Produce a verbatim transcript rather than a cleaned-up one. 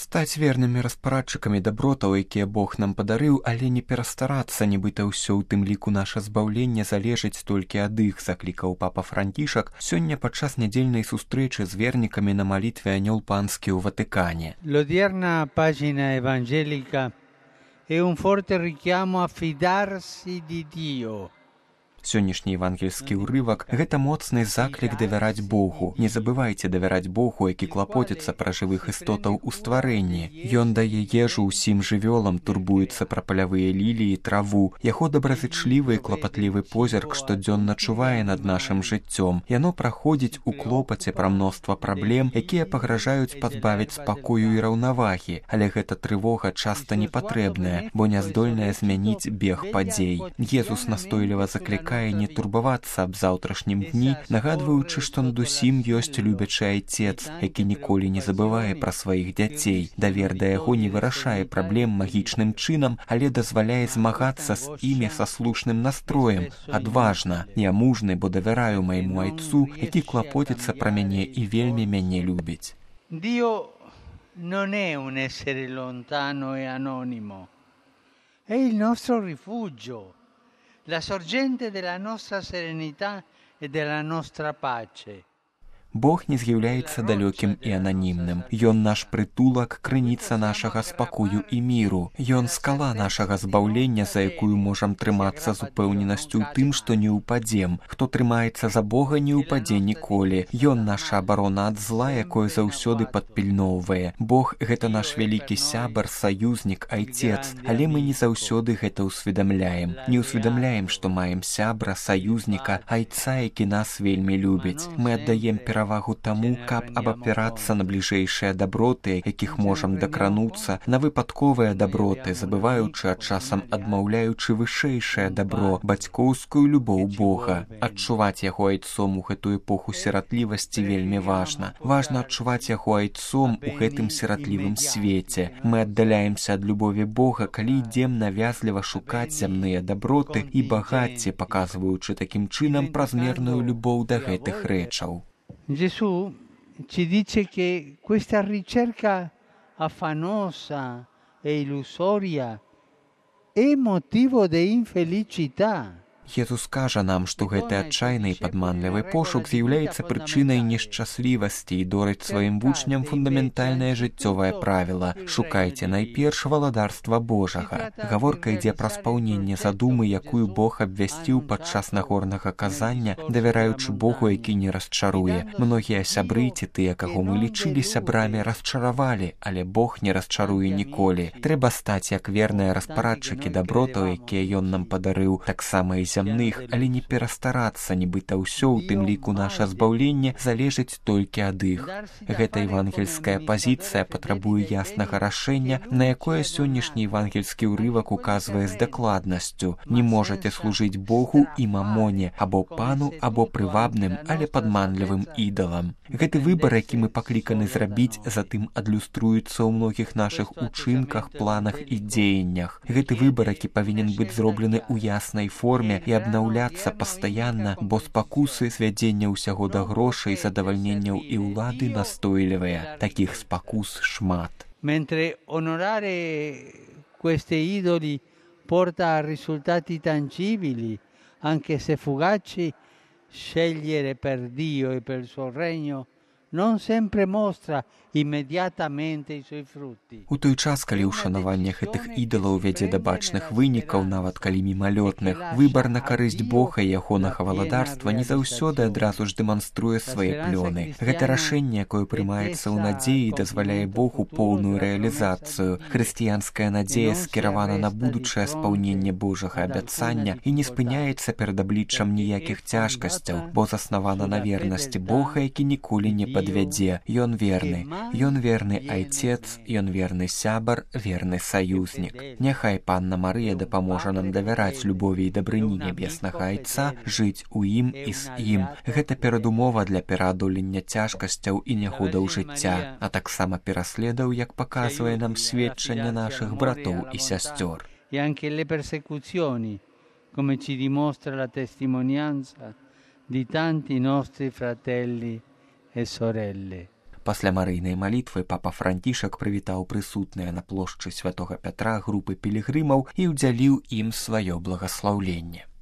Стаць вернымі распарадчыкамі дабротаў, якія Бог нам падарыў, але не перастарацца, нібыта ўсё, у тым ліку наша збаўленне, залежыць толькі ад іх, заклікаў папа Францішак сёння падчас нядзельнай сустрэчы з вернікамі на малітве Анёл Панскі ў Ватыкане. L'odierna pagina evangelica è un forte richiamo a fidarsi di Dio. Сённяшні евангельскі ўрывак – гэта моцны заклік давяраць Богу. Не забывайце давяраць Богу, які клапоціцца пра жывых істотаў у стварэнні. Ён дае ежу ўсім жывёлам, турбуецца пра палявыя ліліі, траву. Яго добразычлівы і клапатлівы позірк штодзённа чувае над нашым жыццём. Яно праходзіць у клопаце пра мноства праблем, якія пагражаюць пазбавіць спакою і раўнавагі. Але гэта трывога часта непатрэбная, бо не здольная змяніць бег падзей. Езус настойліва заклікае не турбавацца аб заўтрашнім дні, нагадваючы, што над усім ёсць любячы айцец, які ніколі не забывае пра сваіх дзяцей. Давер да яго не вырашае праблем магічным чынам, але дазваляе змагацца з імі са слушным настроем. Адважна, я мужны, бо давяраю майму айцу, які клапоціцца пра мяне і вельмі мяне любіць. Dio non è un essere lontano e anonimo, è il nostro rifugio, la sorgente della nostra serenità e della nostra pace. Бог не з'яўляецца далёкім і ананімным. Ён наш прытулак, крыніца нашага спакою і міру. Ён скала нашага збаўлення, за якую можам трымацца з упэўненасцю ў тым, што не ўпадзем. Хто трымаецца за Бога, не ўпадзе ніколі. Ён наша абарона ад зла, якое заўсёды падпільноўвае. Бог – гэта наш вялікі сябар, саюзнік, айцец, але мы не заўсёды гэта ўсведамляем. Не ўсведамляем, што маем сябра, саюзніка, айца, які нас вельмі любіць. Мы аддаем перавагу перавагу таму, каб абапірацца на бліжэйшыя даброты, якіх можам дакрануцца, на выпадковыя даброты, забываючы, а часам адмаўляючы вышэйшае дабро, бацькоўскую любоў Бога. Адчуваць яго айцом у гэтую эпоху сіратлівасці вельмі важна. Важна адчуваць яго айцом у гэтым сіратлівым свеце. Мы аддаляемся ад любові Бога, калі ідзем навязліва шукаць зямныя даброты і багацце, паказваючы такім чынам празмерную любоў да гэтых рэчаў. Gesù ci dice che questa ricerca affannosa e illusoria è motivo di infelicità. Jesús кажа нам, што гэты адчайны і падманлівы пошук з'яўляецца прычынай нешчаслівасці і дорыць сваім вучням фундаментальнае жыццёвае правіла – шукайце найперш валадарства Божага. Гаворка ідзе пра спаўненне задумы, якую Бог абвясціў падчас нагорнага казання, давяраючы Богу, які не расчаруе. Многія сябры ці тыя, каго мы лічылі сябрамі, расчаравалі, але Бог не расчаруе ніколі. Трэба стаць як верныя распарадчыкі дабротаў, якія Ён нам падарыў, таксама і зямных, але не перастарацца, нібыта ўсё, у тым ліку наша збаўленне, залежыць толькі ад іх. Гэта евангельская пазіцыя патрабуе яснага рашэння, на якое сённяшні евангельскі ўрывак указвае з дакладнасцю. Не можаце служыць Богу і мамоне, або пану, або прывабным, але падманлівым ідалам. Гэты выбар, які мы пакліканы зрабіць, затым адлюструецца ў многіх нашых учынках, планах і дзеяннях. Гэты выбар, які павінен быць зроблены ў яснай форме і абнаўляцца пастаянна, бо спакусы звядзення ўсяго да грошай, задавальненняў і ўлады настойлівыя. Такіх спакус шмат. Mentre onorare questi idoli porta a risultati tangibili, anche se fugaci, scegliere per Dio e per il suo regno non sempre mostra immediatamente i suoi frutti. У той час, калі ўшанаванне гэтых ідалаў вядзе да бачных вынікаў, нават калі мімалётных, выбар на карысць Бога і ягонага валадарства не заўсёды адразу ж дэманструе свае плёны. Гэта рашэнне, якое прымаецца ў надзеі, дазваляе Богу поўную рэалізацыю. Хрысціянская надзея скіравана на будучае спаўненне Божага абяцання і не спыняецца перад абліччам ніякіх цяжкасцяў, бо заснавана на вернасці Бога, які ніколі не падвядзе. Ён верны. Ён верны айцец, ён верны сябар, верны саюзнік. Няхай Панна Марыя дапаможа нам давяраць любові і дабрыні нябеснага айца, жыць у ім і з ім. Гэта перадумова для пераадолення цяжкасцяў і нягодаў жыцця, а таксама пераследаў, як паказвае нам сведчанне нашых братоў і сясцёр. E anche le persecuzioni, come ci dimostra la testimonianza di tanti nostri fratelli e sorelle. Пасля марыйнай малітвы папа Францішак прывітаў прысутныя на плошчы святога Пятра групы пілігрымаў і ўдзяліў ім сваё благаслаўленне.